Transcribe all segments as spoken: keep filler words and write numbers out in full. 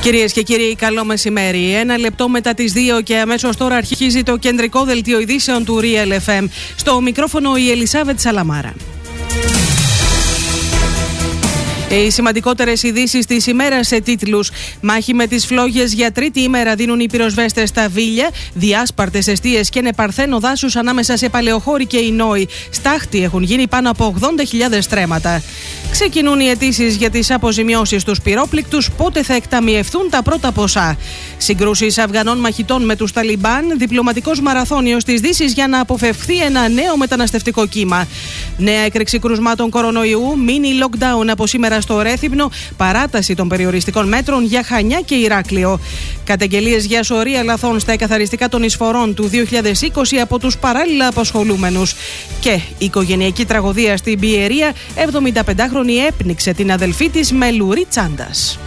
Κυρίες και κύριοι, καλό μεσημέρι. Ένα λεπτό μετά τις δύο και αμέσως τώρα αρχίζει το κεντρικό δελτίο ειδήσεων του Real εφ εμ. Στο μικρόφωνο η Ελισάβετ Σαλαμάρα. Οι σημαντικότερες ειδήσεις της ημέρας σε τίτλους. Μάχη με τις φλόγες για τρίτη ημέρα δίνουν οι πυροσβέστες στα Βίλια. Διάσπαρτες εστίες και νεπαρθένο δάσους ανάμεσα σε Παλαιοχώρη και Ινόη. Στάχτη έχουν γίνει πάνω από ογδόντα χιλιάδες στρέμματα. Ξεκινούν οι αιτήσεις για τις αποζημιώσεις στους πυρόπληκτους. Πότε θα εκταμιευθούν τα πρώτα ποσά. Συγκρούσεις Αφγανών μαχητών με τους Ταλιμπάν. Διπλωματικός μαραθώνιος της Δύσης για να αποφευχθεί ένα νέο μεταναστευτικό κύμα. Νέα έκρηξη κρουσμάτων κορονοϊού. Μίνι lockdown από σήμερα στο Ρέθυμνο, παράταση των περιοριστικών μέτρων για Χανιά και Ηράκλειο. Καταγγελίες για σωρία λαθών στα εκαθαριστικά των εισφορών του δύο χιλιάδες είκοσι από τους παράλληλα απασχολούμενους. Και οικογενειακή τραγωδία στην Πιερία, εβδομηνταπεντάχρονη έπνιξε την αδελφή της με λουρί τσάντας.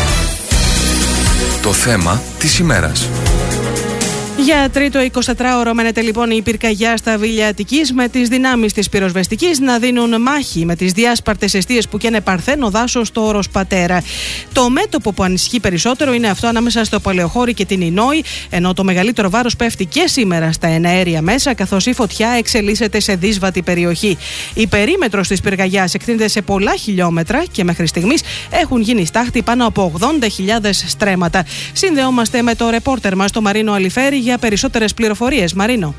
Το θέμα της ημέρας. Για τρίτο εικοσιτετράωρο μένεται λοιπόν η πυρκαγιά στα Βίλια Αττικής, με τις δυνάμεις της πυροσβεστικής να δίνουν μάχη με τις διάσπαρτες εστίες που καίνε παρθένο δάσος στο όρος Πατέρα. Το μέτωπο που ανησυχεί περισσότερο είναι αυτό ανάμεσα στο Παλαιοχώρη και την Ινόη, ενώ το μεγαλύτερο βάρος πέφτει και σήμερα στα εναέρια μέσα, καθώς η φωτιά εξελίσσεται σε δύσβατη περιοχή. Η περίμετρος της πυρκαγιάς εκτείνεται σε πολλά χιλιόμετρα και μέχρι στιγμής έχουν γίνει στάχτη πάνω από ογδόντα χιλιάδες στρέμματα. Συνδεόμαστε με το ρεπόρτερ μας, το Μαρίνο Αλιφέρη, για περισσότερες πληροφορίες. Μαρίνο.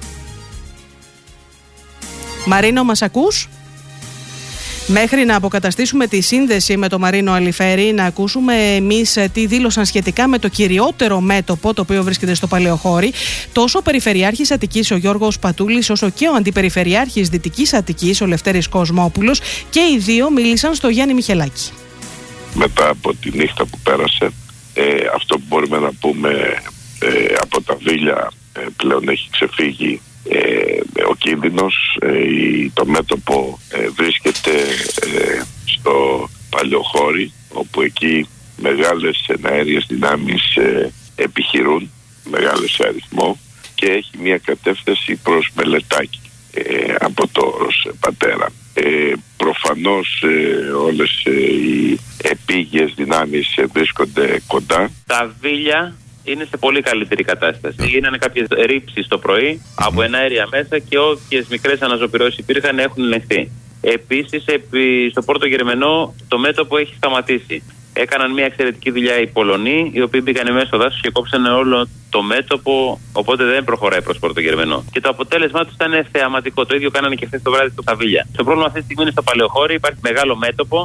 Μαρίνο, μας ακούς? Μέχρι να αποκαταστήσουμε τη σύνδεση με τον Μαρίνο Αλιφέρη, να ακούσουμε εμείς τι δήλωσαν σχετικά με το κυριότερο μέτωπο το οποίο βρίσκεται στο Παλαιοχώρη. Τόσο ο Περιφερειάρχης Αττικής ο Γιώργος Πατούλης, όσο και ο Αντιπεριφερειάρχης Δυτικής Αττικής ο Λευτέρης Κοσμόπουλος, και οι δύο μίλησαν στο Γιάννη Μιχελάκη. Μετά από τη νύχτα που πέρασε, ε, αυτό που μπορούμε να πούμε Ε, από τα Βίλια ε, πλέον έχει ξεφύγει ε, ο κίνδυνος. ε, το μέτωπο ε, βρίσκεται ε, στο Παλαιοχώρη, όπου εκεί μεγάλες εναέριες δυνάμεις ε, επιχειρούν, μεγάλες σε αριθμό, και έχει μια κατεύθυνση προς Μελετάκη ε, από το όρος Πατέρα. Ε, προφανώς ε, όλες ε, οι επίγειες δυνάμεις ε, βρίσκονται κοντά. Τα Βίλια είναι σε πολύ καλύτερη κατάσταση. Γίνανε κάποιες ρήψεις το πρωί mm-hmm. από εναέρια μέσα και όποιες μικρές αναζωπυρώσεις υπήρχαν έχουν ελεγχθεί. Επίσης, επί, στο Πόρτο Γερμενό το μέτωπο έχει σταματήσει. Έκαναν μια εξαιρετική δουλειά οι Πολωνοί, οι οποίοι μπήκαν μέσα στο δάσος και κόψαν όλο το μέτωπο, οπότε δεν προχωράει προς Πόρτο Γερμενό. Και το αποτέλεσμά του ήταν θεαματικό. Το ίδιο κάνανε και χθες το βράδυ στο Καβίλια. Το πρόβλημα αυτή τη στιγμή είναι στο Παλαιοχώρη, υπάρχει μεγάλο μέτωπο.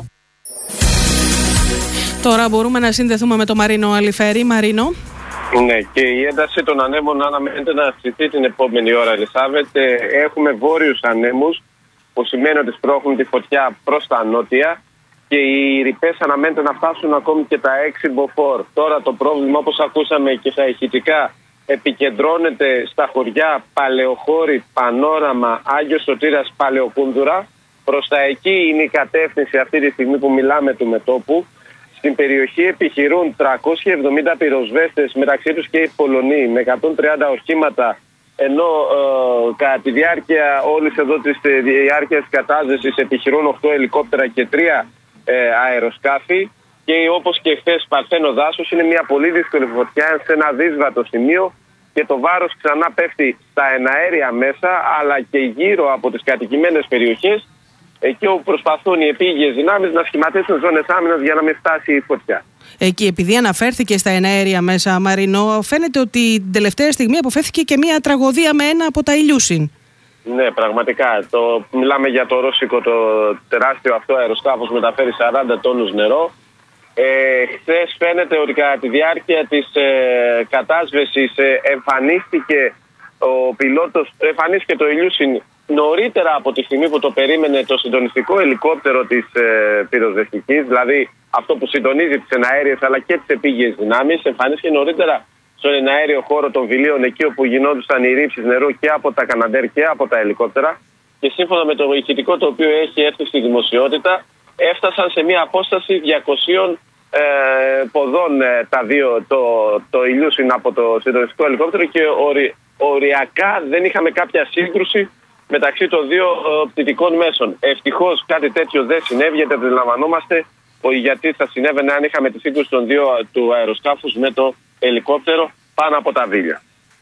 Τώρα μπορούμε να συνδεθούμε με τον Μαρίνο Αλιφέρη. Μαρίνο. Ναι, και η ένταση των ανέμων αναμένεται να αυξηθεί την επόμενη ώρα, Ελισάβετ. Έχουμε βόρειους ανέμους, που σημαίνει ότι σπρώχνουν τη φωτιά προς τα νότια, και οι ρηπές αναμένεται να φτάσουν ακόμη και τα έξι μποφόρ. Τώρα το πρόβλημα, όπως ακούσαμε και στα ηχητικά, επικεντρώνεται στα χωριά Παλαιοχώρη, Πανόραμα, Άγιος Σωτήρας, Παλαιοκούνδουρα. Προς τα εκεί είναι η κατεύθυνση αυτή τη στιγμή που μιλάμε του μετώπου. Στην περιοχή επιχειρούν τριακόσιοι εβδομήντα πυροσβέστες, μεταξύ τους και οι Πολωνοί, με εκατόν τριάντα οχήματα, ενώ ε, κατά τη διάρκεια όλης εδώ της διάρκειας της κατάσβεσης επιχειρούν οκτώ ελικόπτερα και τρία ε, αεροσκάφη, και όπως και χθες παρθένο δάσος είναι μια πολύ δύσκολη φωτιά σε ένα δύσβατο σημείο, και το βάρος ξανά πέφτει στα εναέρια μέσα, αλλά και γύρω από τις κατοικημένες περιοχές, εκεί όπου προσπαθούν οι επίγειες δυνάμεις να σχηματίσουν ζώνες άμυνας για να μην φτάσει η φωτιά. Εκεί, επειδή αναφέρθηκε στα εναέρια μέσα, Μαρίνο, φαίνεται ότι την τελευταία στιγμή αποφεύθηκε και μια τραγωδία με ένα από τα Ηλιούσιν. Ναι, πραγματικά. Το, μιλάμε για το ρώσικο, το τεράστιο αυτό αεροσκάφος, μεταφέρει σαράντα τόνους νερό. Ε, χθες φαίνεται ότι κατά τη διάρκεια της ε, κατάσβεσης ε, εμφανίστηκε ο πιλότος, εμφανίστηκε το Ηλιούσιν νωρίτερα από τη στιγμή που το περίμενε το συντονιστικό ελικόπτερο της ε, πυροσβεστικής, δηλαδή αυτό που συντονίζει τις εναέριες αλλά και τις επίγειες δυνάμεις. Εμφανίστηκε νωρίτερα στον εναέριο χώρο των Βιλίων, εκεί όπου γινόντουσαν οι ρήψεις νερού και από τα Καναντέρ και από τα ελικόπτερα, και σύμφωνα με το ηχητικό το οποίο έχει έρθει στη δημοσιότητα, έφτασαν σε μια απόσταση διακοσίων ε, ποδών ε, τα δύο, το, το Ηλιούσιν από το συντονιστικό ελικόπτερο, και ορι, οριακά δεν είχαμε κάποια σύγκρουση μεταξύ των δύο ε, πτυτικών μέσων. Ευτυχώς κάτι τέτοιο δεν συνέβη, γιατί αντιλαμβανόμαστε γιατί θα συνέβαινε αν είχαμε τη σύγκρουση των δύο του αεροσκάφους με το ελικόπτερο πάνω από τα Βίλια.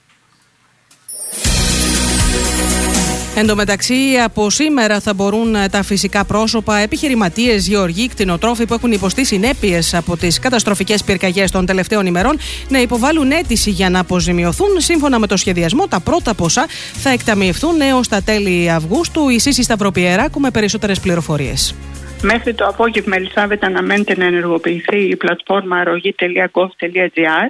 Εν τω μεταξύ, από σήμερα θα μπορούν τα φυσικά πρόσωπα, επιχειρηματίες, γεωργοί, κτηνοτρόφοι που έχουν υποστεί συνέπειες από τις καταστροφικές πυρκαγιές των τελευταίων ημερών να υποβάλουν αίτηση για να αποζημιωθούν. Σύμφωνα με το σχεδιασμό, τα πρώτα ποσά θα εκταμιευθούν έως τα τέλη Αυγούστου. Η Σύση Σταυροπιεράκου με περισσότερες πληροφορίες. Μέχρι το απόγευμα, Ελισάβετ, αναμένεται να ενεργοποιηθεί η πλατφόρμα αρρωγή τελεία γκοβ τελεία τζι άρ,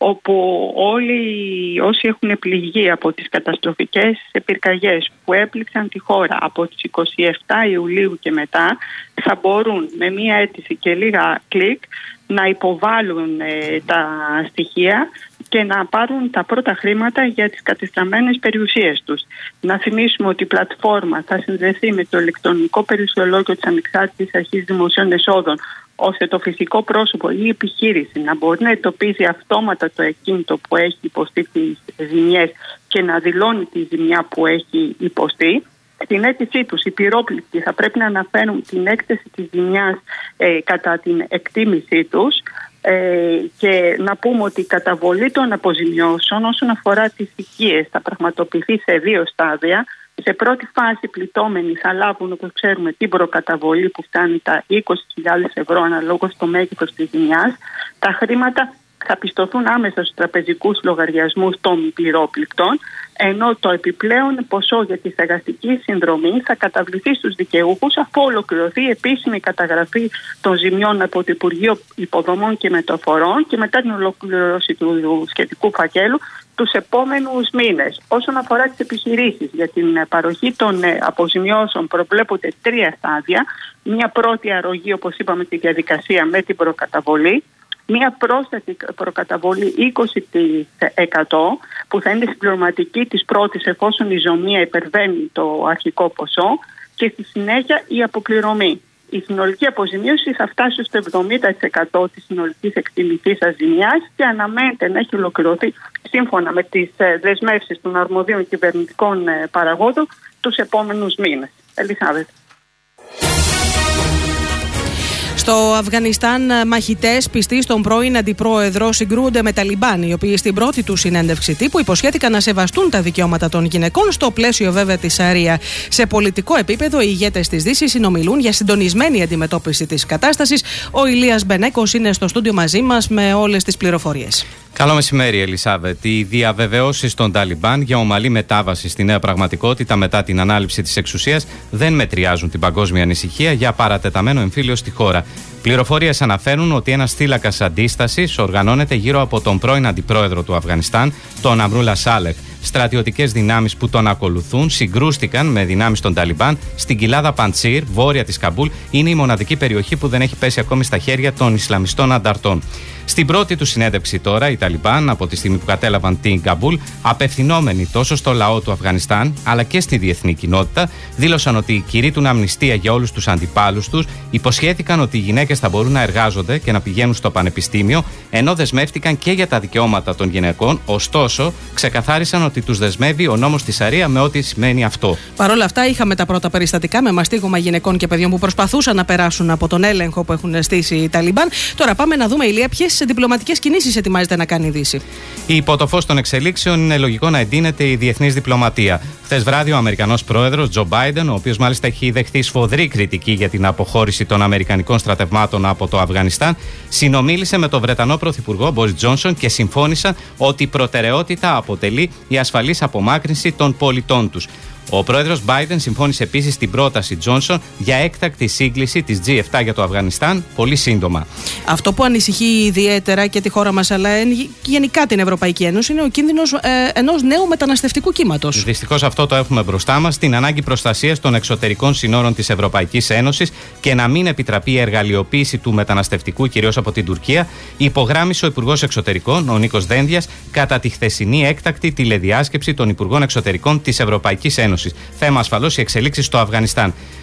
όπου όλοι όσοι έχουν πληγεί από τις καταστροφικές πυρκαγιές που έπληξαν τη χώρα από τις εικοστή εβδόμη Ιουλίου και μετά θα μπορούν με μία αίτηση και λίγα κλικ να υποβάλουν ε, τα στοιχεία και να πάρουν τα πρώτα χρήματα για τις κατεστραμμένες περιουσίες τους. Να θυμίσουμε ότι η πλατφόρμα θα συνδεθεί με το ηλεκτρονικό περιουσιολόγιο της Ανεξάρτητης Αρχής Δημοσίων Εσόδων, ώστε το φυσικό πρόσωπο ή η επιχείρηση να μπορεί να εντοπίζει αυτόματα το ακίνητο που έχει υποστεί τις ζημιές και να δηλώνει τη ζημιά που έχει υποστεί. Στην αίτησή τους οι πυρόπληκτοι θα πρέπει να αναφέρουν την έκταση της ζημιάς ε, κατά την εκτίμησή τους ε, και να πούμε ότι η καταβολή των αποζημιώσεων όσον αφορά τις οικίες θα πραγματοποιηθεί σε δύο στάδια. Σε πρώτη φάση πληττόμενοι θα λάβουν, όπως ξέρουμε, την προκαταβολή που φτάνει τα είκοσι χιλιάδες ευρώ αναλόγως στο μέγεθος της ζημιάς. Τα χρήματα θα πιστωθούν άμεσα στους τραπεζικούς λογαριασμούς των πυρόπληκτων, ενώ το επιπλέον ποσό για τη στεγαστική συνδρομή θα καταβληθεί στους δικαιούχους αφού ολοκληρωθεί η επίσημη καταγραφή των ζημιών από το Υπουργείο Υποδομών και Μεταφορών και μετά την ολοκλήρωση του σχετικού φακέλου τους επόμενους μήνες. Όσον αφορά τις επιχειρήσεις, για την παροχή των αποζημιώσεων προβλέπονται τρία στάδια. Μια πρώτη αρρωγή, όπως είπαμε, στη διαδικασία με την προκαταβολή. Μία πρόσθετη προκαταβολή είκοσι τοις εκατό που θα είναι συμπληρωματική της πρώτης εφόσον η ζημία υπερβαίνει το αρχικό ποσό και στη συνέχεια η αποπληρωμή. Η συνολική αποζημίωση θα φτάσει στο εβδομήντα τοις εκατό της συνολικής εκτιμητής ζημιάς και αναμένεται να έχει ολοκληρωθεί σύμφωνα με τις δεσμεύσεις των αρμοδίων κυβερνητικών παραγόντων τους επόμενους μήνες. Ελισάβετ. Στο Αφγανιστάν, μαχητές πιστοί στον πρώην αντιπρόεδρο συγκρούονται με Ταλιμπάν, οι οποίοι στην πρώτη του συνέντευξη τύπου υποσχέθηκαν να σεβαστούν τα δικαιώματα των γυναικών, στο πλαίσιο βέβαια της Σαρία. Σε πολιτικό επίπεδο, οι ηγέτες της Δύσης συνομιλούν για συντονισμένη αντιμετώπιση της κατάστασης. Ο Ηλίας Μπενέκος είναι στο στούντιο μαζί μας με όλες τις πληροφορίες. Καλό μεσημέρι, Ελισάβετ. Οι διαβεβαιώσεις των Ταλιμπάν για ομαλή μετάβαση στη νέα πραγματικότητα μετά την ανάληψη της εξουσίας δεν μετριάζουν την παγκόσμια ανησυχία για παρατεταμένο εμφύλιο στη χώρα. Πληροφορίες αναφέρουν ότι ένας θύλακας αντίστασης οργανώνεται γύρω από τον πρώην αντιπρόεδρο του Αφγανιστάν, τον Αμρούλα Σάλεχ. Στρατιωτικές δυνάμεις που τον ακολουθούν συγκρούστηκαν με δυνάμεις των Ταλιμπάν στην κοιλάδα Παντσίρ, βόρεια της Καμπούλ. Είναι η μοναδική περιοχή που δεν έχει πέσει ακόμη στα χέρια των Ισλαμιστών ανταρτών. Στην πρώτη του συνέντευξη τώρα, οι Ταλιμπάν, από τη στιγμή που κατέλαβαν την Καμπούλ, απευθυνόμενοι τόσο στο λαό του Αφγανιστάν αλλά και στη διεθνή κοινότητα, δήλωσαν ότι κηρύττουν αμνηστία για όλους τους αντιπάλους τους, υποσχέθηκαν ότι οι γυναίκες θα μπορούν να εργάζονται και να πηγαίνουν στο πανεπιστήμιο, ενώ δεσμεύτηκαν και για τα δικαιώματα των γυναικών. Ωστόσο, ξεκαθάρισαν ότι τους δεσμεύει ο νόμος της Σαρία με ό,τι σημαίνει αυτό. Παρ' όλα αυτά, είχαμε τα πρώτα περιστατικά με μαστίγωμα γυναικών και παιδιών που προσπαθούσαν να περάσουν από τον έλεγχο που έχουν στήσει οι Ταλιμπάν. Τώρα πάμε να δούμε, Ηλία, ποιες διπλωματικές κινήσεις ετοιμάζεται να κάνει η Δύση. Υπό το φως των εξελίξεων, είναι λογικό να εντείνεται η διεθνής διπλωματία. Χθες βράδυ, ο Αμερικανός πρόεδρος Τζο Μπάιντεν, ο οποίος μάλιστα έχει δεχθεί σφοδρή κριτική για την αποχώρηση των Αμερικανικών στρατευμάτων από το Αφγανιστάν, συνομίλησε με τον Βρετανό πρωθυπουργό Μπόρις Τζόνσον και συμφώνησαν ότι η προτεραιότητα αποτελεί η ασφαλής απομάκρυνση των πολιτών τους. Ο πρόεδρος Μπάιντεν συμφώνησε επίσης στην πρόταση Τζόνσον για έκτακτη σύγκληση της τζι επτά για το Αφγανιστάν πολύ σύντομα. Αυτό που ανησυχεί ιδιαίτερα και τη χώρα μας αλλά γενικά την Ευρωπαϊκή Ένωση είναι ο κίνδυνος ε, ενός νέου μεταναστευτικού κύματος. Δυστυχώς αυτό το έχουμε μπροστά μας, την ανάγκη προστασίας των εξωτερικών συνόρων της Ευρωπαϊκής Ένωσης και να μην επιτραπεί η εργαλειοποίηση του μεταναστευτικού, κυρίως από την Τουρκία, υπογράμμισε ο Υπουργός Εξωτερικών, ο Νίκος Δένδιας, κατά τη χθεσινή έκτακτη τηλεδιάσκεψη των Υπουργών Εξωτερικών της Ευρωπαϊκής Ένωσης. Θέμα ασφαλώς οι εξελίξεις στο Αφγανιστάν.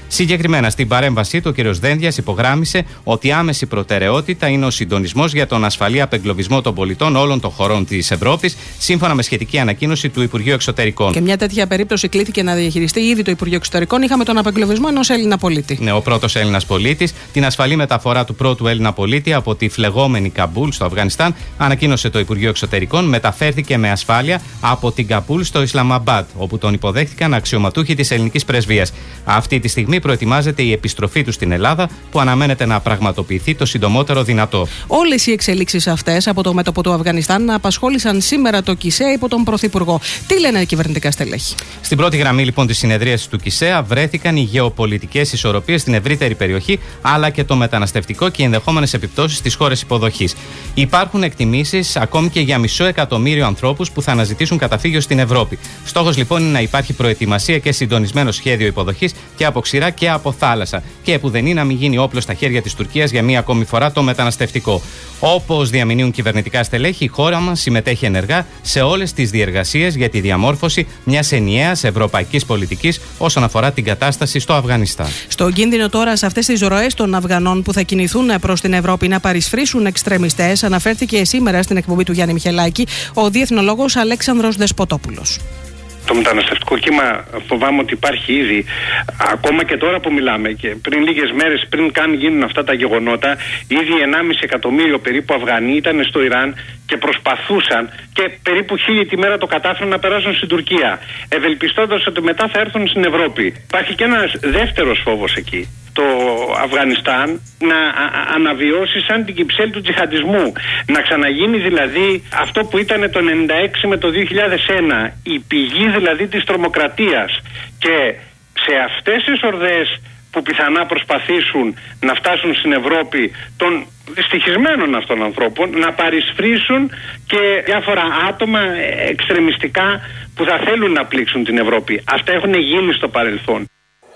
Συγκεκριμένα, στην παρέμβασή του, ο κ. Δένδιας υπογράμμισε ότι άμεση προτεραιότητα είναι ο συντονισμός για τον ασφαλή απεγκλωβισμό των πολιτών όλων των χωρών της Ευρώπης, σύμφωνα με σχετική ανακοίνωση του Υπουργείου Εξωτερικών. Και μια τέτοια περίπτωση κλήθηκε να διαχειριστεί ήδη το Υπουργείο Εξωτερικών. Είχαμε τον απεγκλωβισμό ενός Έλληνα πολίτη. Ναι, ο πρώτος Έλληνας πολίτης. Την ασφαλή μεταφορά του πρώτου Έλληνα πολίτη από τη φλεγόμενη Καμπούλ στο Αφγανιστάν, ανακοίνωσε το Υπουργείο Εξωτερικών, μεταφέρθηκε με ασφάλεια από την Καμπούλ στο Ισλαμαμπάντ, όπου τον υποδέχτηκαν αξιωματούχοι της ελληνικής πρεσβείας. Αυτή τη στιγμή προετοιμάζεται η επιστροφή του στην Ελλάδα, που αναμένεται να πραγματοποιηθεί το συντομότερο δυνατό. Όλες οι εξελίξεις αυτές από το μέτωπο του Αφγανιστάν απασχόλησαν σήμερα το ΚΙΣΕΑ υπό τον Πρωθυπουργό. Τι λένε οι κυβερνητικά στελέχη? Στην πρώτη γραμμή λοιπόν της συνεδρίασης του ΚΙΣΕΑ βρέθηκαν οι γεωπολιτικές ισορροπίες στην ευρύτερη περιοχή, αλλά και το μεταναστευτικό και οι ενδεχόμενες επιπτώσεις στις χώρες υποδοχής. Υπάρχουν εκτιμήσεις ακόμη και για μισό εκατομμύριο ανθρώπους που θα αναζητήσουν καταφύγιο στην Ευρώπη. Στόχος λοιπόν είναι να υπάρχει προετοιμασία και συντονισμένο σχέδιο υποδοχής και από ξηρά και από θάλασσα. Και επουδενή να μην γίνει όπλο στα χέρια της Τουρκίας για μία ακόμη φορά το μεταναστευτικό. Όπως διαμηνύουν κυβερνητικά στελέχη, η χώρα μας συμμετέχει ενεργά σε όλες τις διεργασίες για τη διαμόρφωση μιας ενιαίας ευρωπαϊκής πολιτικής όσον αφορά την κατάσταση στο Αφγανιστάν. Στον κίνδυνο τώρα σε αυτές τις ροές των Αφγανών που θα κινηθούν προς την Ευρώπη να παρισφρήσουν εξτρεμιστές, αναφέρθηκε σήμερα στην εκπομπή του Γιάννη Μιχελάκη ο διεθνολόγος Αλέξανδρος Δεσποτόπουλος. Το μεταναστευτικό κύμα φοβάμαι ότι υπάρχει ήδη, ακόμα και τώρα που μιλάμε, και πριν λίγες μέρες πριν καν γίνουν αυτά τα γεγονότα, ήδη ενάμιση εκατομμύριο περίπου Αφγανοί ήταν στο Ιράν και προσπαθούσαν και περίπου χίλιοι τη μέρα το κατάφεραν να περάσουν στην Τουρκία, ευελπιστώντας ότι μετά θα έρθουν στην Ευρώπη. Υπάρχει και ένας δεύτερος φόβος εκεί. Το Αφγανιστάν να αναβιώσει σαν την κυψέλη του τζιχαντισμού. Να ξαναγίνει δηλαδή αυτό που ήταν το ενενήντα έξι με το δύο χιλιάδες ένα. Η πηγή δηλαδή της τρομοκρατίας. Και σε αυτές τις ορδές που πιθανά προσπαθήσουν να φτάσουν στην Ευρώπη των δυστυχισμένων αυτών ανθρώπων, να παρισφρήσουν και διάφορα άτομα εξτρεμιστικά που θα θέλουν να πλήξουν την Ευρώπη. Αυτά έχουν γίνει στο παρελθόν.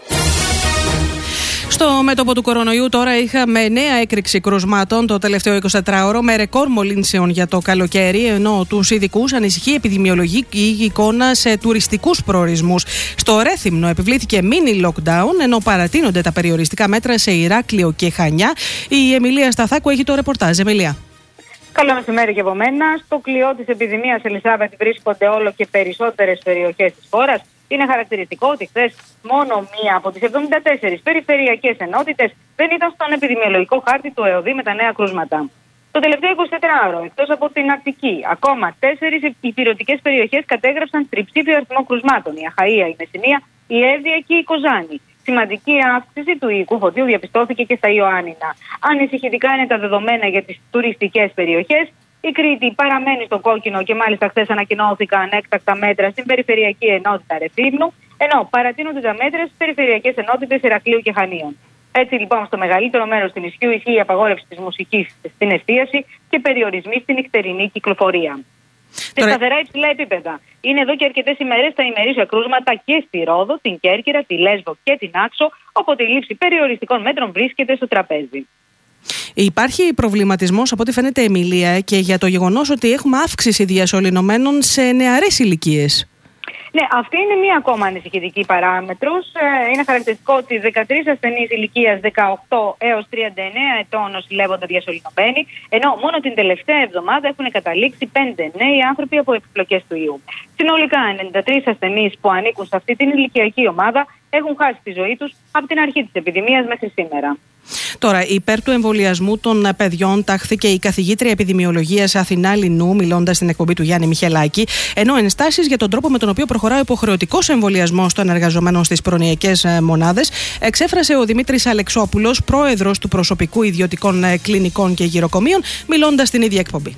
Στο μέτωπο του κορονοϊού τώρα είχαμε νέα έκρηξη κρουσμάτων το τελευταίο εικοσιτετράωρο με ρεκόρ μολύνσεων για το καλοκαίρι, ενώ τους ειδικούς ανησυχεί η επιδημιολογική εικόνα σε τουριστικούς προορισμούς. Στο Ρέθυμνο επιβλήθηκε mini lockdown, ενώ παρατείνονται τα περιοριστικά μέτρα σε Ηράκλειο και Χανιά. Η Εμιλία Σταθάκου έχει το ρεπορτάζ. Εμιλία. Καλό μεσημέρι και από μένα. Στο κλειό της επιδημίας, Ελισάβετ, βρίσκονται όλο και περισσότερες περιοχές της χώρας. Είναι χαρακτηριστικό ότι χθες μόνο μία από τις εβδομήντα τέσσερις περιφερειακές ενότητες δεν ήταν στον επιδημιολογικό χάρτη του ΕΟΔΗ με τα νέα κρούσματα. Το τελευταίο εικοσιτετράωρο, εκτός από την Αττική, ακόμα τέσσερις υπηρετικές περιοχές κατέγραψαν τριψήφιο αριθμό κρουσμάτων. Η Αχαΐα, η Μεσσηνία, η Εύβοια και η Κοζάνη. Σημαντική αύξηση του οικού φωτίου διαπιστώθηκε και στα Ιωάννινα. Ανησυχητικά είναι τα δεδομένα για τις τουριστικές περιοχές. Η Κρήτη παραμένει στο κόκκινο και μάλιστα χθες ανακοινώθηκαν έκτακτα μέτρα στην Περιφερειακή Ενότητα Ρεθύμνου, ενώ παρατείνονται τα μέτρα στις Περιφερειακές Ενότητες Ηρακλείου και Χανίων. Έτσι λοιπόν, στο μεγαλύτερο μέρος του νησιού ισχύει η απαγόρευση της μουσικής στην εστίαση και περιορισμοί στην νυχτερινή κυκλοφορία. Σε σταθερά υψηλά επίπεδα. Είναι εδώ και αρκετές ημέρες τα ημερήσια κρούσματα και στη Ρόδο, την Κέρκυρα, τη Λέσβο και την Άξο, οπότε η λήψη περιοριστικών μέτρων βρίσκεται στο τραπέζι. Υπάρχει προβληματισμός, από ό,τι φαίνεται, Εμιλία, και για το γεγονός ότι έχουμε αύξηση διασωληνωμένων σε νεαρές ηλικίες. Ναι, αυτή είναι μία ακόμα ανησυχητική παράμετρος. Είναι χαρακτηριστικό ότι δεκατρείς ασθενείς ηλικίας δεκαοκτώ έως τριάντα εννέα ετών νοσηλεύονται διασωληνωμένοι, ενώ μόνο την τελευταία εβδομάδα έχουν καταλήξει πέντε νέοι άνθρωποι από επιπλοκές του ιού. Συνολικά, ενενήντα τρεις ασθενείς που ανήκουν σε αυτή την ηλικιακή ομάδα έχουν χάσει τη ζωή τους από την αρχή της επιδημίας μέχρι σήμερα. Τώρα, υπέρ του εμβολιασμού των παιδιών τάχθηκε η καθηγήτρια επιδημιολογίας Αθηνά Λινού, μιλώντας στην εκπομπή του Γιάννη Μιχελάκη, ενώ ενστάσεις για τον τρόπο με τον οποίο προχωρά ο υποχρεωτικός εμβολιασμός των εργαζομένων στις προνοιακές μονάδες εξέφρασε ο Δημήτρης Αλεξόπουλος, πρόεδρος του Προσωπικού Ιδιωτικών Κλινικών και Γυροκομείων, μιλώντας στην ίδια εκπομπή.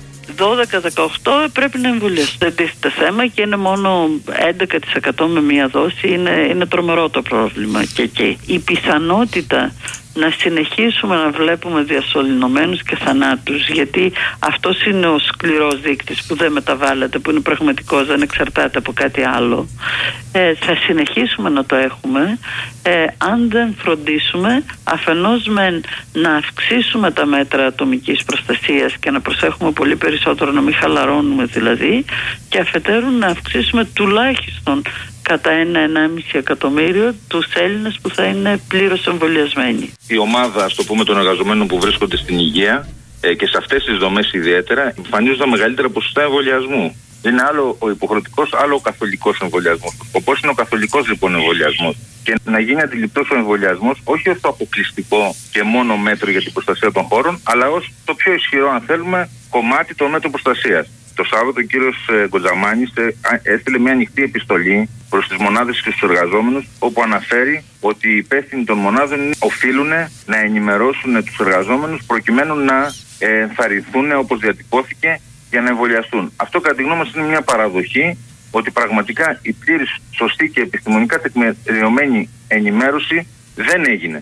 δώδεκα δεκαοκτώ πρέπει να εμβολιαστεί. Δεν τίθεται θέμα και είναι μόνο έντεκα τοις εκατό με μία δόση. Είναι, είναι τρομερό το πρόβλημα και εκεί. Η πιθανότητα να συνεχίσουμε να βλέπουμε διασωληνωμένους και θανάτους, γιατί αυτός είναι ο σκληρός δείκτης που δεν μεταβάλλεται, που είναι πραγματικός, δεν εξαρτάται από κάτι άλλο. Ε, θα συνεχίσουμε να το έχουμε ε, αν δεν φροντίσουμε αφενός με να αυξήσουμε τα μέτρα ατομικής προστασίας και να προσέχουμε πολύ περισσότερο, να μην χαλαρώνουμε δηλαδή, και αφετέρου να αυξήσουμε τουλάχιστον κατά ένα με ενάμιση εκατομμύριο τους Έλληνες που θα είναι πλήρως εμβολιασμένοι. Η ομάδα, ας το πούμε, των εργαζομένων που βρίσκονται στην υγεία ε, και σε αυτές τις δομές ιδιαίτερα εμφανίζουν τα μεγαλύτερα ποσοστά εμβολιασμού. Είναι άλλο ο υποχρεωτικός, άλλο ο καθολικός εμβολιασμός. Ο σκοπός είναι ο καθολικός λοιπόν εμβολιασμός. Και να γίνει αντιληπτός ο εμβολιασμός όχι ως το αποκλειστικό και μόνο μέτρο για την προστασία των χώρων, αλλά ως το πιο ισχυρό, αν θέλουμε, κομμάτι των μέτρων προστασίας. Το Σάββατο ο κύριος Γκοτζαμάνης έστειλε μια ανοιχτή επιστολή προς τις μονάδες και στους εργαζόμενους, όπου αναφέρει ότι οι υπεύθυνοι των μονάδων οφείλουν να ενημερώσουν τους εργαζόμενους προκειμένου να ενθαρρυνθούν, όπως διατυπώθηκε, για να εμβολιαστούν. Αυτό κατά τη γνώμη μας είναι μια παραδοχή ότι πραγματικά η πλήρης, σωστή και επιστημονικά τεκμηριωμένη ενημέρωση δεν έγινε.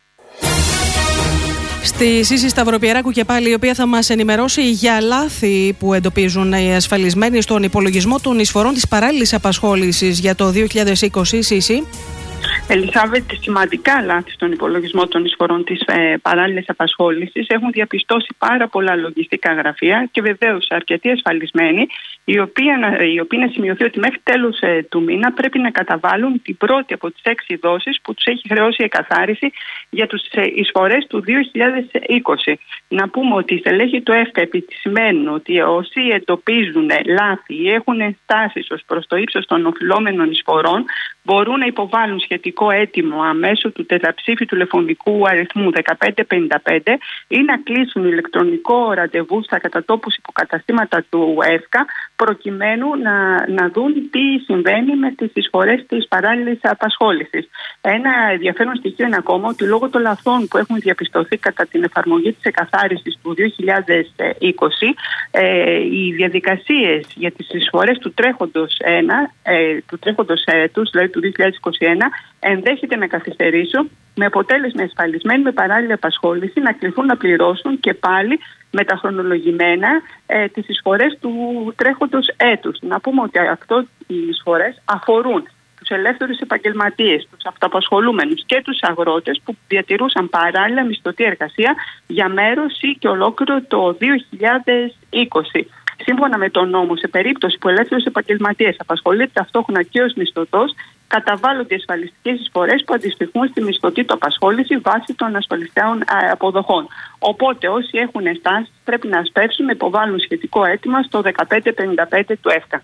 Στη Σύση Σταυροπιεράκου και πάλι, η οποία θα μας ενημερώσει για λάθη που εντοπίζουν οι ασφαλισμένοι στον υπολογισμό των εισφορών της παράλληλης απασχόλησης για το δύο χιλιάδες είκοσι. Σύση. Ελισάβετ, σημαντικά λάθη στον υπολογισμό των εισφορών της ε, παράλληλης απασχόλησης έχουν διαπιστώσει πάρα πολλά λογιστικά γραφεία και βεβαίως αρκετοί ασφαλισμένοι, οι οποίοι, οι οποίοι να σημειωθεί ότι μέχρι τέλους ε, του μήνα πρέπει να καταβάλουν την πρώτη από τις έξι δόσεις που τους έχει χρεώσει η εκαθάριση για τις ε, εισφορές του δύο χιλιάδες είκοσι. Να πούμε ότι οι στελέχοι του ΕΦΚΑ επισημαίνουν ότι όσοι εντοπίζουν λάθη ή έχουν ενστάσεις ως προς το ύψος των οφειλόμενων εισφορών μπορούν να υποβάλουν σχετικό αίτημα αμέσω του τετραψήφιου τηλεφωνικού αριθμού δεκαπέντε πενήντα πέντε ή να κλείσουν ηλεκτρονικό ραντεβού στα κατατόπους υποκαταστήματα του ΕΦΚΑ προκειμένου να, να δουν τι συμβαίνει με τις εισφορές της παράλληλης απασχόλησης. Ένα ενδιαφέρον στοιχείο είναι ακόμα ότι λόγω των λαθών που έχουν διαπιστωθεί κατά την εφαρμογή της εκαθάρισης του δύο χιλιάδες είκοσι, ε, οι διαδικασίες για τις εισφορές του τρέχοντος, ένα, ε, του τρέχοντος έτους, δηλαδή του δύο χιλιάδες είκοσι ένα, ενδέχεται να καθυστερήσουν, με αποτέλεσμα ασφαλισμένοι με παράλληλη απασχόληση να κληθούν να πληρώσουν και πάλι μεταχρονολογημένα ε, τις εισφορές του τρέχοντος έτους. Να πούμε ότι αυτό οι εισφορές αφορούν τους ελεύθερους επαγγελματίες, τους αυτοαπασχολούμενους και τους αγρότες που διατηρούσαν παράλληλα μισθωτή εργασία για μέρος ή και ολόκληρο το δύο χιλιάδες είκοσι. Σύμφωνα με τον νόμο, σε περίπτωση που ελεύθερος επαγγελματίες απασχολείται ταυτόχρονα και ως μισθωτός, καταβάλλονται ασφαλιστικές εισφορές που αντιστοιχούν στη μισθωτή του απασχόληση βάσει των ασφαλιστικών αποδοχών. Οπότε, όσοι έχουν ενστάσεις πρέπει να ασπεύσουν να υποβάλουν σχετικό αίτημα στο δεκαπέντε πενήντα πέντε του ΕΦΚΑ.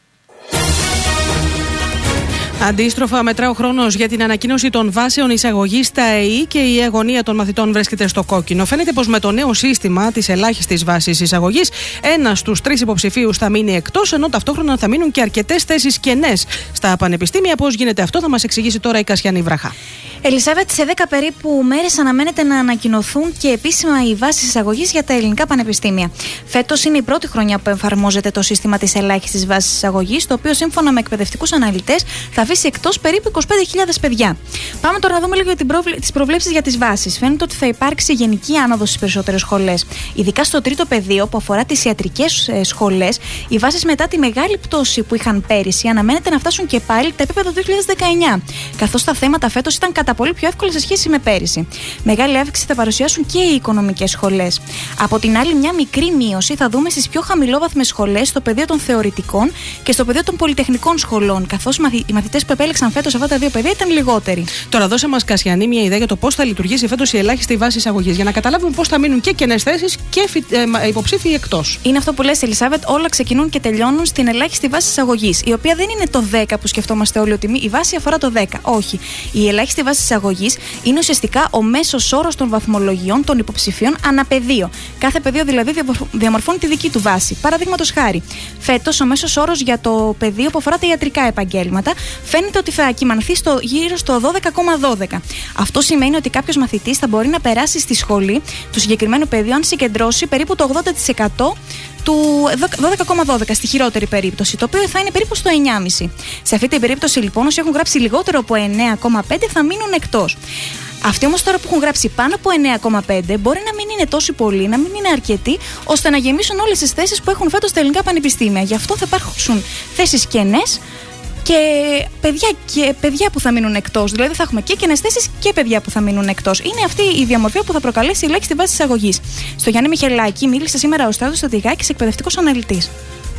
Αντίστροφα, μετρά ο χρόνος για την ανακοίνωση των βάσεων εισαγωγής στα ΕΗ και η αγωνία των μαθητών βρίσκεται στο κόκκινο. Φαίνεται πως με το νέο σύστημα της ελάχιστης βάσης εισαγωγής, ένας στους τρεις υποψηφίους θα μείνει εκτός, ενώ ταυτόχρονα θα μείνουν και αρκετές θέσεις κενές στα πανεπιστήμια. Πώς γίνεται αυτό, θα μας εξηγήσει τώρα η Κασιανή Βραχά. Ελισάβετ, σε δέκα περίπου μέρες αναμένεται να ανακοινωθούν και επίσημα οι βάσεις εισαγωγής για τα ελληνικά πανεπιστήμια. Φέτος είναι η πρώτη χρονιά που εφαρμόζεται το σύστημα της ελάχιστης βάσης εισαγωγής, το οποίο σύμφωνα με εκπαιδευτικούς αναλυτές θα αφήσει εκτός περίπου είκοσι πέντε χιλιάδες παιδιά. Πάμε τώρα να δούμε λίγο τις προβλέψεις για τις βάσεις. Φαίνεται ότι θα υπάρξει γενική άνοδος στις περισσότερες σχολές. Ειδικά στο τρίτο πεδίο που αφορά τις ιατρικές σχολές, οι βάσεις μετά τη μεγάλη πτώση που είχαν πέρυσι αναμένεται να φτάσουν και πάλι τα επίπεδα του δύο χιλιάδες δεκαεννιά. Καθώς τα θέματα φέτος ήταν κατά πολύ πιο εύκολα σε σχέση με πέρυσι. Μεγάλη αύξηση θα παρουσιάσουν και οι οικονομικές σχολές. Από την άλλη, μια μικρή μείωση θα δούμε στις πιο χαμηλόβαθμες σχολές, στο πεδίο των θεωρητικών και στο πεδίο των πολυτεχνικών σχολών, καθώς οι μαθητές που επέλεξαν φέτος αυτά τα δύο πεδία ήταν λιγότεροι. Τώρα, δώσε μας, Κασιανή, μια ιδέα για το πώς θα λειτουργήσει φέτος η ελάχιστη βάση εισαγωγής, για να καταλάβουμε πώς θα μείνουν και κενές θέσεις και ε, υποψήφιοι εκτός. Είναι αυτό που λες, Ελισάβετ, όλα ξεκινούν και τελειώνουν στην ελάχιστη βάση εισαγωγής, η οποία δεν είναι το δέκα που σκεφτόμαστε όλοι ότι η βάση αφορά το δέκα. Όχι. Η ελάχιστη βάση εισαγωγής είναι ουσιαστικά ο μέσος όρος των βαθμολογιών των υποψηφίων αναπεδίο. Κάθε πεδίο δηλαδή διαμορφώνει τη δική του βάση. Παραδείγματος χάρη, φέτος ο μέσος όρος για το πεδίο που αφορά τα ιατρικά επαγγέλματα φαίνεται ότι θα κυμανθεί στο, γύρω στο δώδεκα κόμμα δώδεκα. Αυτό σημαίνει ότι κάποιος μαθητής θα μπορεί να περάσει στη σχολή του συγκεκριμένου πεδίου αν συγκεντρώσει περίπου το ογδόντα τοις εκατό του δώδεκα κόμμα δώδεκα στη χειρότερη περίπτωση, το οποίο θα είναι περίπου στο εννιά κόμμα πέντε. Σε αυτή την περίπτωση λοιπόν, όσοι έχουν γράψει λιγότερο από εννιά κόμμα πέντε θα μείνουν εκτός. Αυτοί όμως τώρα που έχουν γράψει πάνω από εννιά κόμμα πέντε μπορεί να μην είναι τόσο πολλοί, να μην είναι αρκετοί, ώστε να γεμίσουν όλες τις θέσεις που έχουν φέτος στα ελληνικά πανεπιστήμια. Γι' αυτό θα υπάρξουν θέσεις κενές και παιδιά, και παιδιά που θα μείνουν εκτός. Δηλαδή θα έχουμε και κενές θέσεις και παιδιά που θα μείνουν εκτός. Είναι αυτή η διαμορφία που θα προκαλέσει η ελάχιστη βάση εισαγωγής. Στο Γιάννη Μιχελάκη μίλησε σήμερα ο Στράτος Στρατηγάκης, εκπαιδευτικός αναλυτής.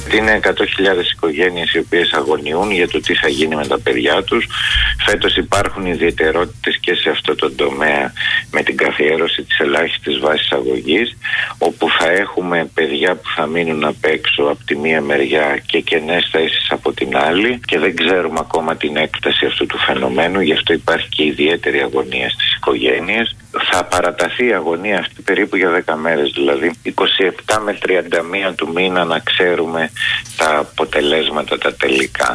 Αυτή είναι εκατό χιλιάδες οικογένειες οι οποίες αγωνιούν για το τι θα γίνει με τα παιδιά τους. Φέτος υπάρχουν ιδιαιτερότητες και σε αυτό το τομέα με την καθιέρωση της ελάχιστης βάσης αγωγής, όπου θα έχουμε παιδιά που θα μείνουν απ' έξω από τη μία μεριά και κενές θέσεις από την άλλη, και δεν ξέρουμε ακόμα την έκταση αυτού του φαινομένου, γι' αυτό υπάρχει και ιδιαίτερη αγωνία στις οικογένειες. Θα παραταθεί η αγωνία αυτή περίπου για δέκα μέρες, δηλαδή είκοσι επτά με τριάντα μία του μήνα, να ξέρουμε τα αποτελέσματα τα τελικά.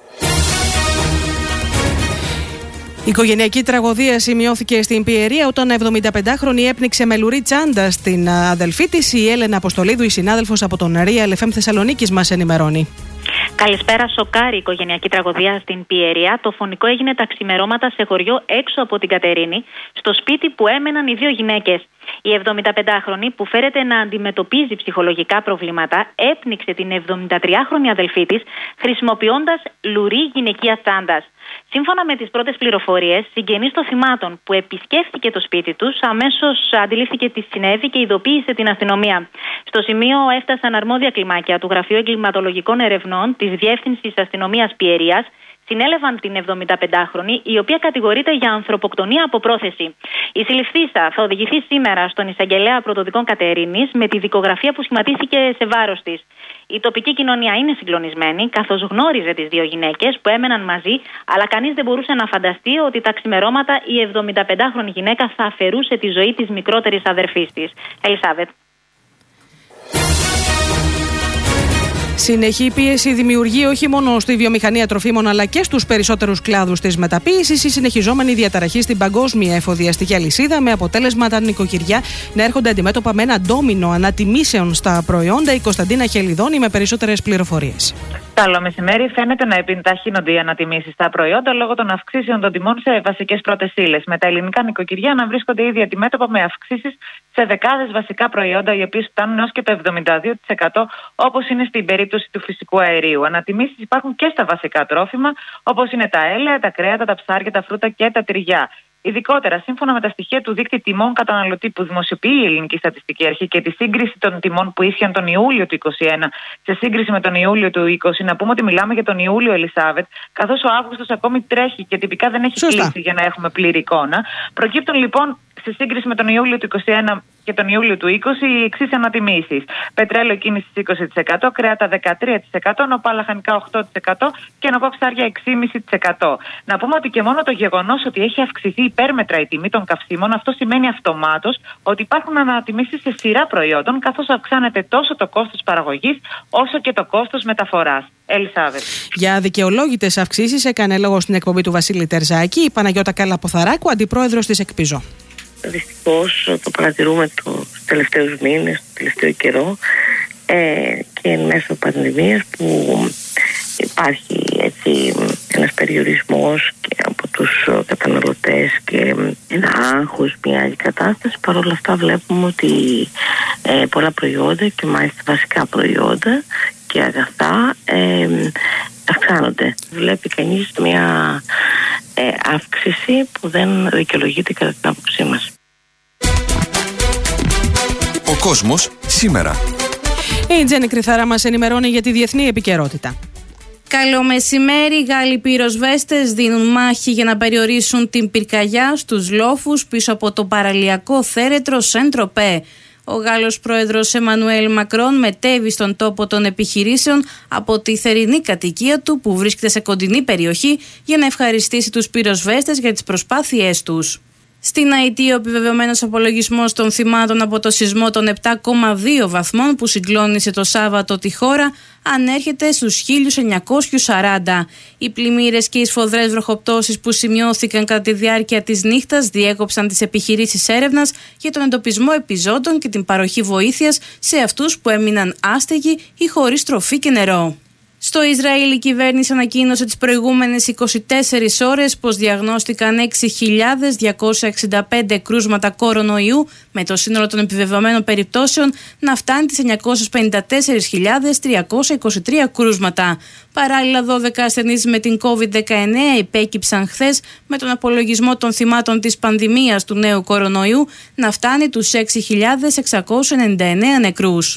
Η οικογενειακή τραγωδία σημειώθηκε στην Πιερία όταν εβδομηνταπεντάχρονη έπνιξε με λουρί τσάντα στην αδελφή της. Η Έλενα Αποστολίδου, η συνάδελφος από τον Real εφ εμ Θεσσαλονίκης, μας ενημερώνει. Καλησπέρα. Σοκάρη η οικογενειακή τραγωδία στην Πιερία. Το φωνικό έγινε τα ξημερώματα σε χωριό έξω από την Κατερίνη, στο σπίτι που έμεναν οι δύο γυναίκες. Η εβδομηνταπεντάχρονη, που φέρεται να αντιμετωπίζει ψυχολογικά προβλήματα, έπνιξε την εβδομηντατριάχρονη αδελφή της χρησιμοποιώντας λουρί γυναικείας τσάντας. Σύμφωνα με τις πρώτες πληροφορίες, συγγενής των θυμάτων που επισκέφθηκε το σπίτι τους αμέσως αντιλήφθηκε τι συνέβη και ειδοποίησε την αστυνομία. Στο σημείο έφτασαν αρμόδια κλιμάκια του Γραφείου Εγκληματολογικών Ερευνών της Διεύθυνσης Αστυνομίας Πιερίας. Συνέλαβαν την εβδομηνταπεντάχρονη, η οποία κατηγορείται για ανθρωποκτονία από πρόθεση. Η συλληφθήσα θα οδηγηθεί σήμερα στον εισαγγελέα πρωτοδικών Κατερίνης με τη δικογραφία που σχηματίστηκε σε βάρος της. Η τοπική κοινωνία είναι συγκλονισμένη, καθώς γνώριζε τις δύο γυναίκες που έμεναν μαζί, αλλά κανείς δεν μπορούσε να φανταστεί ότι τα ξημερώματα η εβδομηνταπεντάχρονη γυναίκα θα αφαιρούσε τη ζωή της μικρότερης αδερφής της. Ελισάβετ. Συνεχή πίεση δημιουργεί όχι μόνο στη βιομηχανία τροφίμων αλλά και στους περισσότερους κλάδους της μεταποίησης η συνεχιζόμενη διαταραχή στην παγκόσμια εφοδιαστική αλυσίδα, με αποτέλεσμα τα νοικοκυριά να έρχονται αντιμέτωπα με ένα ντόμινο ανατιμήσεων στα προϊόντα. Η Κωνσταντίνα Χελιδόνη με περισσότερες πληροφορίες. Καλό μεσημέρι. Φαίνεται να επιταχύνονται οι ανατιμήσεις στα προϊόντα λόγω των αυξήσεων των τιμών σε βασικές πρώτες ύλες. Με τα ελληνικά νοικοκυριά να βρίσκονται ήδη αντιμέτωπα με αυξήσεις σε δεκάδες βασικά προϊόντα, οι οποίες φτάνουν έως και το εβδομήντα δύο τοις εκατό, όπως είναι στην περίπτωση του φυσικού αερίου. Ανατιμήσεις υπάρχουν και στα βασικά τρόφιμα, όπως είναι τα έλαια, τα κρέατα, τα ψάρια, τα φρούτα και τα τυριά. Ειδικότερα, σύμφωνα με τα στοιχεία του δείκτη τιμών καταναλωτή που δημοσιοποιεί η Ελληνική Στατιστική Αρχή και τη σύγκριση των τιμών που ίσχυαν τον Ιούλιο του είκοσι ένα σε σύγκριση με τον Ιούλιο του είκοσι, να πούμε ότι μιλάμε για τον Ιούλιο, Ελισάβετ, καθώς ο Αύγουστος ακόμη τρέχει και τυπικά δεν έχει Σωστά. κλείσει για να έχουμε πλήρη εικόνα. Προκύπτουν λοιπόν σε σύγκριση με τον Ιούλιο του είκοσι ένα και τον Ιούλιο του είκοσι οι εξής ανατιμήσεις. Πετρέλαιο κίνησης είκοσι τοις εκατό, κρέατα δεκατρία τοις εκατό, νοπά λαχανικά οκτώ τοις εκατό και νοπά ψάρια έξι κόμμα πέντε τοις εκατό. Να πούμε ότι και μόνο το γεγονός ότι έχει αυξηθεί υπέρμετρα η τιμή των καυσίμων, αυτό σημαίνει αυτομάτως ότι υπάρχουν ανατιμήσεις σε σειρά προϊόντων, καθώς αυξάνεται τόσο το κόστος παραγωγής όσο και το κόστος μεταφοράς. Ελισάβετ. Για δικαιολόγητες αυξήσεις έκανε λόγο στην εκπομπή του Βασίλη Τερζάκη η Παναγιώτα Καλαποθαράκου, αντιπρόεδρος της ΕΚΠΙΖΟ. Δυστυχώς το παρατηρούμε τους τελευταίους μήνες, το τελευταίο καιρό ε, και μέσω πανδημίας που υπάρχει έτσι ένας περιορισμός και από τους καταναλωτές και ένα άγχος, μια άλλη κατάσταση. Παρ' όλα αυτά βλέπουμε ότι ε, πολλά προϊόντα και μάλιστα βασικά προϊόντα και αγαθά ε, αυξάνονται. Βλέπει κανείς μια ε, αύξηση που δεν δικαιολογείται κατά την άποψή μας. Ο κόσμος σήμερα. Η Τζέννη Κρυθάρα μας ενημερώνει για τη διεθνή επικαιρότητα. Καλό μεσημέρι. Οι Γάλλοι πυροσβέστες δίνουν μάχη για να περιορίσουν την πυρκαγιά στους λόφους πίσω από το παραλιακό θέρετρο Σεν-Τροπέ. Ο Γάλλος πρόεδρος Εμμανουέλ Μακρόν μετέβη στον τόπο των επιχειρήσεων από τη θερινή κατοικία του που βρίσκεται σε κοντινή περιοχή για να ευχαριστήσει τους πυροσβέστες για τις προσπάθειές τους. Στην Αϊτή, ο επιβεβαιωμένος απολογισμός των θυμάτων από το σεισμό των επτά κόμμα δύο βαθμών που συγκλώνησε το Σάββατο τη χώρα ανέρχεται στους χίλια εννιακόσιους σαράντα. Οι πλημμύρες και οι σφοδρές βροχοπτώσεις που σημειώθηκαν κατά τη διάρκεια της νύχτας διέκοψαν τις επιχειρήσεις έρευνας για τον εντοπισμό επιζώντων και την παροχή βοήθειας σε αυτούς που έμειναν άστεγοι ή χωρίς τροφή και νερό. Στο Ισραήλ, η κυβέρνηση ανακοίνωσε τις προηγούμενες είκοσι τέσσερις ώρες πως διαγνώστηκαν έξι χιλιάδες διακόσια εξήντα πέντε κρούσματα κορονοϊού, με το σύνολο των επιβεβαιωμένων περιπτώσεων να φτάνει τις εννιακόσιες πενήντα τέσσερις χιλιάδες τριακόσια είκοσι τρία κρούσματα. Παράλληλα, δώδεκα ασθενείς με την κόβιντ δεκαεννέα υπέκυψαν χθες, με τον απολογισμό των θυμάτων της πανδημίας του νέου κορονοϊού να φτάνει τους έξι χιλιάδες εξακόσια ενενήντα εννέα νεκρούς.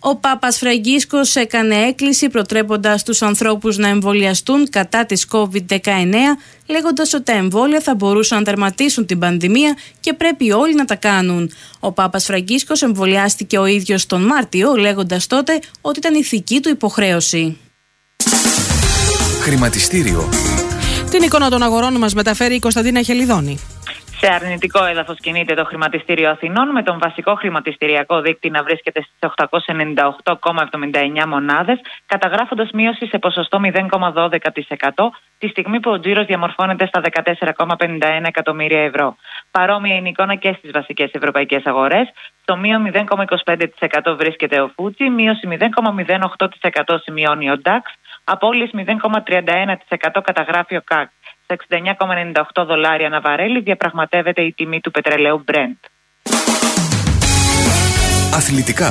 Ο Πάπας Φραγκίσκος έκανε έκκληση προτρέποντας τους ανθρώπους να εμβολιαστούν κατά της κόβιντ δεκαεννέα, λέγοντας ότι τα εμβόλια θα μπορούσαν να τερματίσουν την πανδημία και πρέπει όλοι να τα κάνουν. Ο Πάπας Φραγκίσκος εμβολιάστηκε ο ίδιος τον Μάρτιο, λέγοντας τότε ότι ήταν ηθική του υποχρέωση. Χρηματιστήριο. Την εικόνα των αγορών μας μεταφέρει η Κωνσταντίνα Χελιδόνη. Σε αρνητικό έδαφος κινείται το χρηματιστήριο Αθηνών, με τον βασικό χρηματιστηριακό δείκτη να βρίσκεται στις οκτακόσιες ενενήντα οκτώ κόμμα εβδομήντα εννέα μονάδες, καταγράφοντας μείωση σε ποσοστό μηδέν κόμμα δώδεκα τοις εκατό, τη στιγμή που ο τζίρος διαμορφώνεται στα δεκατέσσερα κόμμα πενήντα ένα εκατομμύρια ευρώ. Παρόμοια είναι η εικόνα και στις βασικές ευρωπαϊκές αγορές. Στο μείον μηδέν κόμμα είκοσι πέντε τοις εκατό βρίσκεται ο Φούτσι, μείωση μηδέν κόμμα μηδέν οκτώ τοις εκατό σημειώνει ο νταξ, απώλειες μηδέν κόμμα τριάντα ένα τοις εκατό καταγράφει ο ΚΑΚ. Στα εξήντα εννέα κόμμα ενενήντα οκτώ δολάρια ανά βαρέλι διαπραγματεύεται η τιμή του πετρελαίου Brent. Αθλητικά.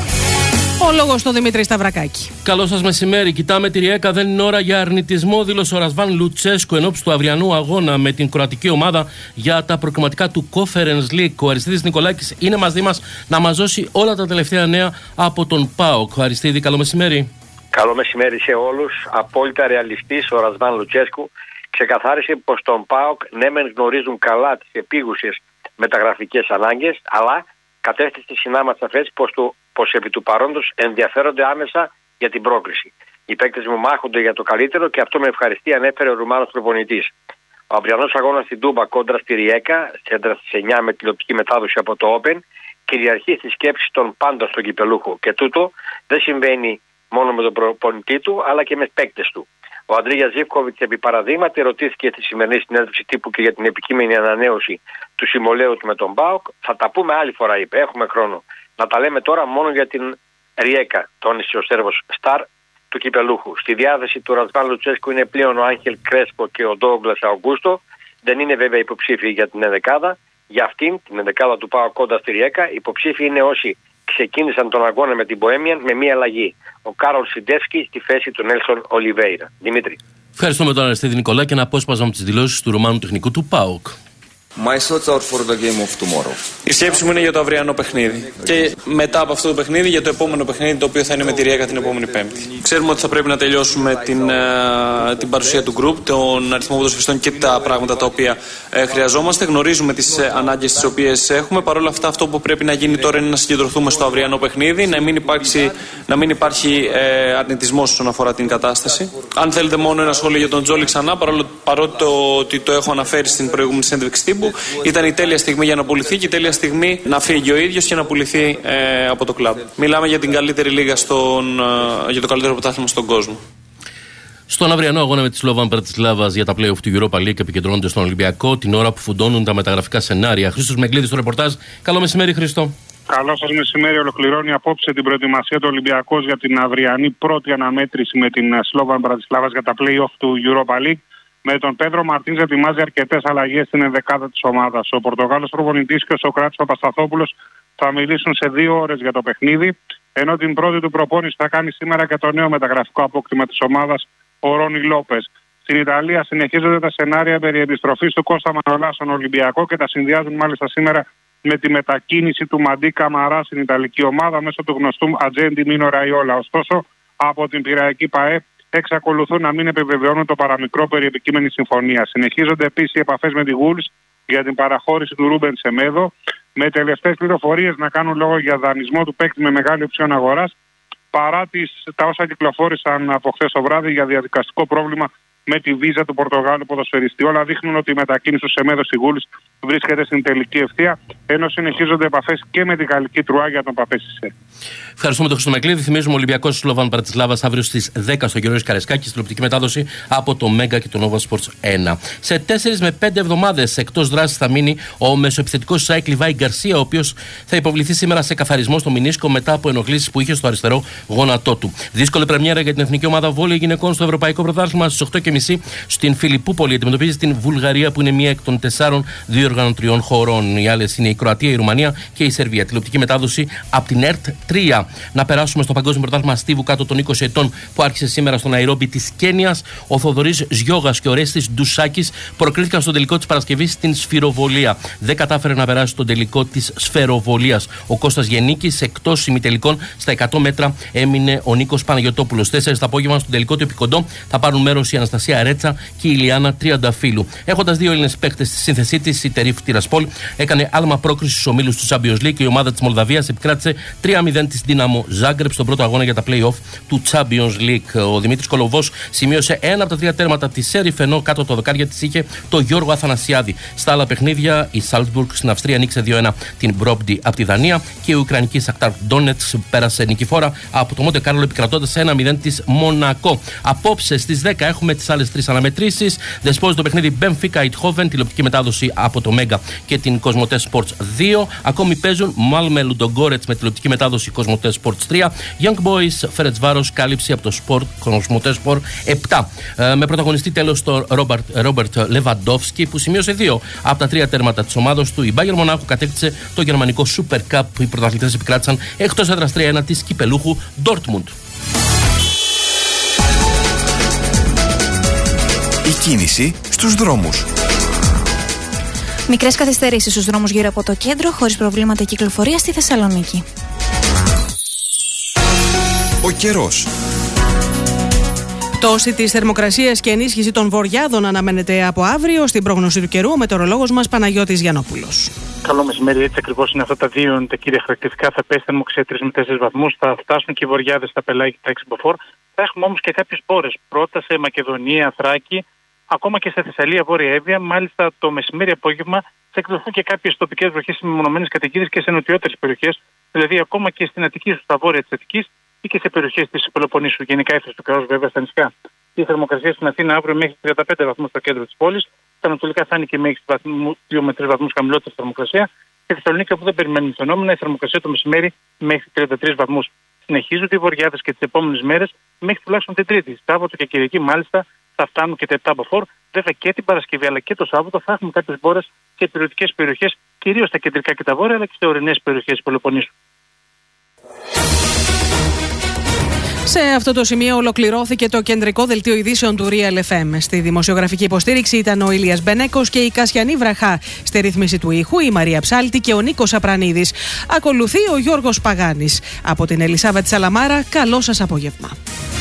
Ο λόγος στο Δημήτρη Σταυρακάκη. Καλό σας μεσημέρι. Κοιτάμε τη Ριέκα. Δεν είναι ώρα για αρνητισμό, δήλωσε ο Ρασβάν Λουτσέσκου ενόψει του αυριανού αγώνα με την κροατική ομάδα για τα προκριματικά του Conference League. Ο Αριστίδης Νικολάκης είναι μαζί μας να μας δώσει όλα τα τελευταία νέα από τον ΠΑΟΚ. Αριστίδη, καλό μεσημέρι. Καλό μεσημέρι σε όλους. Απόλυτα ρεαλιστής ο Ρασβάν Λουτσέσκου ξεκαθάρισε πως τον ΠΑΟΚ ναι μεν γνωρίζουν καλά τις επίγουσες μεταγραφικές ανάγκες, αλλά κατέστησε συνάμα σαφές πως, του, πως επί του παρόντος ενδιαφέρονται άμεσα για την πρόκριση. Οι παίκτες μου μάχονται για το καλύτερο και αυτό με ευχαριστεί, ανέφερε ο Ρουμάνος προπονητής. Ο αυριανός αγώνας στην Τούμπα κόντρα στη Ριέκα, σέντρα στις εννιά με τηλεοπτική μετάδοση από το Open, κυριαρχεί στη σκέψη των πάντων στον κυπελούχο. Και τούτο δεν συμβαίνει μόνο με τον προπονητή του, αλλά και με παίκτες του. Ο Αντρίγια Ζίβκοβιτς, επί παραδείγματι, ρωτήθηκε στη σημερινή συνέντευξη τύπου και για την επικείμενη ανανέωση του συμβολαίου του με τον ΠΑΟΚ. Θα τα πούμε άλλη φορά, είπε. Έχουμε χρόνο. Να τα λέμε τώρα μόνο για την Ριέκα, τόνισε ο Σέρβος Σταρ του κυπελούχου. Στη διάθεση του Ρασβάν Λουτσέσκου είναι πλέον ο Άγγελ Κρέσπο και ο Ντόγκλας Αουγκούστο. Δεν είναι βέβαια υποψήφιοι για την ενδεκάδα. Για αυτήν, την ενδεκάδα του ΠΑΟΚ κοντά στη Ριέκα, υποψήφιοι είναι όσοι ξεκίνησαν τον αγώνα με την Μποέμιαν με μία αλλαγή. Ο Κάρολ Σιντεύσκι στη θέση του Νέλσον Ολιβέιρα. Δημήτρη. Ευχαριστούμε τον Αριστίδη Νικολάκη, ένα απόσπασμα από τις δηλώσεις του Ρουμάνου τεχνικού του ΠΑΟΚ. My thoughts are for the game of tomorrow. Η σκέψη μου είναι για το αυριανό παιχνίδι. Και μετά από αυτό το παιχνίδι, για το επόμενο παιχνίδι, το οποίο θα είναι με τη Ριέκα την επόμενη Πέμπτη. Ξέρουμε ότι θα πρέπει να τελειώσουμε την, uh, την παρουσία του γκρουπ, τον αριθμό ποδοσφαιριστών και τα πράγματα τα οποία uh, χρειαζόμαστε. Γνωρίζουμε τις uh, ανάγκες τις οποίες έχουμε. Παρ' όλα αυτά, αυτό που πρέπει να γίνει τώρα είναι να συγκεντρωθούμε στο αυριανό παιχνίδι, να μην, υπάρξει, να μην υπάρχει uh, αρνητισμός όσον αφορά την κατάσταση. Αν θέλετε μόνο ένα σχόλιο για τον Τζόλι ξανά, παρόλο, παρότι το, ότι το έχω αναφέρει στην προηγούμενη συνέντευξη τύπου. Ήταν η τέλεια στιγμή για να πουληθεί και η τέλεια στιγμή να φύγει ο ίδιος και να πουληθεί ε, από το κλαμπ. Μιλάμε για την καλύτερη λίγα στον, ε, για το καλύτερο πρωτάθλημα στον κόσμο. Στον αυριανό αγώνα με τη Σλόβαν Μπρατισλάβας για τα play-off του Europa League επικεντρώνονται στον Ολυμπιακό την ώρα που φουντώνουν τα μεταγραφικά σενάρια. Χρήστος Μεγκλίδης στο ρεπορτάζ. Καλό μεσημέρι, Χρήστο. Καλό σας μεσημέρι. Ολοκληρώνει απόψε την προετοιμασία του Ολυμπιακός για την αυριανή πρώτη αναμέτρηση με την Σλόβαν Μπρατισλάβας για τα play-off του Europa League. Με τον Πέντρο Μαρτίνς ετοιμάζει αρκετές αλλαγές στην ενδεκάδα της ομάδας. Ο Πορτογάλος προπονητής και ο Σοκράτης Παπασταθόπουλος θα μιλήσουν σε δύο ώρες για το παιχνίδι, ενώ την πρώτη του προπόνηση θα κάνει σήμερα και το νέο μεταγραφικό απόκτημα της ομάδας, ο Ρόνι Λόπες. Στην Ιταλία συνεχίζονται τα σενάρια περί επιστροφής του Κώστα Μανολά στον Ολυμπιακό και τα συνδυάζουν μάλιστα σήμερα με τη μετακίνηση του Μαντί Καμαρά στην Ιταλική ομάδα μέσω του γνωστού ατζέντη Μίνο Ραϊόλα. Ωστόσο, από την Πειραϊκή ΠΑΕ εξακολουθούν να μην επιβεβαιώνουν το παραμικρό περί επικείμενη συμφωνία. Συνεχίζονται επίσης οι επαφές με τη Wolves για την παραχώρηση του Ρούμπεν Σεμέδο, με τελευταίες πληροφορίες να κάνουν λόγο για δανεισμό του παίκτη με μεγάλη οψιόν αγοράς, παρά τις, τα όσα κυκλοφόρησαν από χθες το βράδυ για διαδικαστικό πρόβλημα με τη βίζα του Πορτογάλου ποδοσφαιριστή. Όλα δείχνουν ότι η μετακίνηση του Σεμέδο στη Wolves βρίσκεται στην τελική ευθεία, ενώ συνεχίζονται επαφές και με την γαλλική Τρουά για τον Παπέ Σισέ. Ευχαριστούμε τον Χρήστο Μεγκλίδη. Θυμίζουμε ο Ολυμπιακός Σλόβαν Μπρατισλάβας αύριο στις δέκα στο Γεωργίος Καρεσκάκης, τηλεοπτική μετάδοση από το Μέγκα και το Nova Sports ένα. Σε τέσσερις με πέντε εβδομάδες εκτός δράσης θα μείνει ο μεσοεπιθετικός Σάικ Λιβάη Γκαρσία, ο οποίος θα υποβληθεί σήμερα σε καθαρισμό στο μηνίσκο μετά από ενοχλήσεις που είχε στο αριστερό γόνατό του. Δύσκολη πρεμιέρα για την εθνική ομάδα βόλεϊ γυναικών στο Ευρωπαϊκό Πρωτάθλημα στις οκτώ και μισή στην Φιλιππούπολη. Αντιμετωπίζει την Βουλγαρία που είναι μία εκ των τεσσάρων διοργανωτριών χωρών. Οι άλλες είναι η Κροατία, η Ρουμανία και η Σερβία. Τηλεοπτική μετάδοση από την ΕΡΤ τρία. Να περάσουμε στο Παγκόσμιο Πρωτάθλημα Στίβου κάτω των είκοσι ετών που άρχισε σήμερα στο Ναϊρόμπι της Κένιας. Ο Θοδωρής Ζιώγας και ο Ρέστης Ντουσάκης προκρίθηκαν στον τελικό της Παρασκευής στην σφυροβολία. Δεν κατάφερε να περάσει στον τελικό της σφαιροβολίας. Ο Κώστας Γεννίκης εκτός ημιτελικών στα εκατό μέτρα έμεινε ο Νίκος Παναγιωτόπουλος. Τέσσερις το απόγευμα στον τελικό του επικοντό θα πάρουν μέρος η Αναστασία Ρέτσα και η Ηλιάνα Τριανταφύλου. Έχοντας δύο Έλληνες παίκτες στη σύνθεσή της, η Τερίφ Τυρασπόλ έκανε άλμα πρόκριση στους ομίλους του Champions League και η ομάδα της Μολδαβίας επικράτησε τρία μηδέν της Δύναμο Ζάγκρεπ στον πρώτο αγώνα για τα play-off του Champions League. Ο Δημήτρης Κολοβός σημείωσε ένα από τα τρία τέρματα της Σέριφ, ενώ κάτω το δοκάρια της είχε το Γιώργο Αθανασιάδη. Στα άλλα παιχνίδια, η Σάλτσμπουργκ στην Αυστρία νίκησε δύο ένα την Μπρόμπντι από τη Δανία και η Ουκρανική Σακτάρ Ντόνετς πέρασε νικηφόρα από το Μοντε Κάρλο επικρατώντας ένα μηδέν της Μονακό. Απόψε στις δέκα έχουμε τις άλλες τρεις αναμετρήσεις. Δεσπόζει το παιχνίδι Μπενφίκα Ιτχόβεν, τηλεοπτική μετάδοση από το Μέγκα και την Κοσμοτέ Sports δύο. Ακόμη παίζουν Μάλμε Λουντογκόρετς με τηλεοπτική μετάδοση Κοσμοτέ Sports τρία. Young Boys Φερετσβάρος, κάλυψη από το Sport Κοσμοτέ Sport επτά. Ε, με πρωταγωνιστή τέλος τον Ρόμπερτ Λεβαντόφσκι που σημείωσε δύο από τα τρία τέρματα της ομάδος του. Η Μπάγερ Μονάχου κατέκτησε το γερμανικό Super Cup που οι πρωταθλητές επικράτησαν εκτός έδρας τρία ένα της κυπελούχου Dortmund. Η κίνηση στους δρόμους. Μικρές καθυστερήσεις στους δρόμους γύρω από το κέντρο, χωρίς προβλήματα κυκλοφορία στη Θεσσαλονίκη. Ο καιρός. Πτώση της θερμοκρασίας και ενίσχυση των βορειάδων αναμένεται από αύριο. Στην πρόγνωση του καιρού, ο μετεωρολόγος μας Παναγιώτης Γιαννόπουλος. Καλό μεσημέρι, έτσι ακριβώς είναι αυτά τα δύο είναι τα κύρια χαρακτηριστικά. Θα πέσει θερμοκρασία τρεις με τέσσερις βαθμούς, θα φτάσουν και οι βορειάδες στα Πελάγη και τα Εξιμποφόρ. Θα έχουμε όμως και κάποιες πόρες. Πρώτα σε Μακεδονία, Θράκη, ακόμα και στη Θεσσαλία, Βόρεια Εύβοια. Μάλιστα το μεσημέρι απόγευμα θα εκδοθούν και κάποιες τοπικές βροχές με μονομένες καταιγίδες και σε νοτιότερες περιοχές, δηλαδή ακόμα και στην Αττική, στα βόρεια της Αττικής ή και σε περιοχές της Πελοποννήσου. Γενικά έφτασε το καιρός βέβαια στα νησιά. Η θερμοκρασία στην Αθήνα αύριο μέχρι τριάντα πέντε βαθμούς στο κέντρο της πόλης. Στα ανατολικά θα είναι και μέχρι δύο με τρεις βαθμούς χαμηλότερη θερμοκρασία. Και στη Θεσσαλονίκη, όπου δεν περιμένουμε φαινόμενα, η θερμοκρασία το μεσημέρι μέχρι τριάντα τρεις βαθμούς. Συνεχίζονται οι βορειάδες και τις επόμενες μέρες μέχρι τουλάχιστον την Τρίτη. Σάββατο και Κυριακή, μάλιστα, θα φτάνουν και τα επτά μποφόρ. Βέβαια και την Παρασκευή αλλά και το Σάββατο θα έχουμε κάποιες μπόρες σε περιοχές περιοχές, κυρίως στα κεντρικά και τα βόρεια, αλλά και σε ορεινές περιοχές της Πελοποννήσου. Σε αυτό το σημείο ολοκληρώθηκε το κεντρικό δελτίο ειδήσεων του Real εφ εμ. Στη δημοσιογραφική υποστήριξη ήταν ο Ηλίας Μπενέκος και η Κασιανή Βραχά. Στη ρύθμιση του ήχου η Μαρία Ψάλτη και ο Νίκος Απρανίδης. Ακολουθεί ο Γιώργος Παγάνης. Από την Ελισάβετ Σαλαμάρα, καλό σας απόγευμα.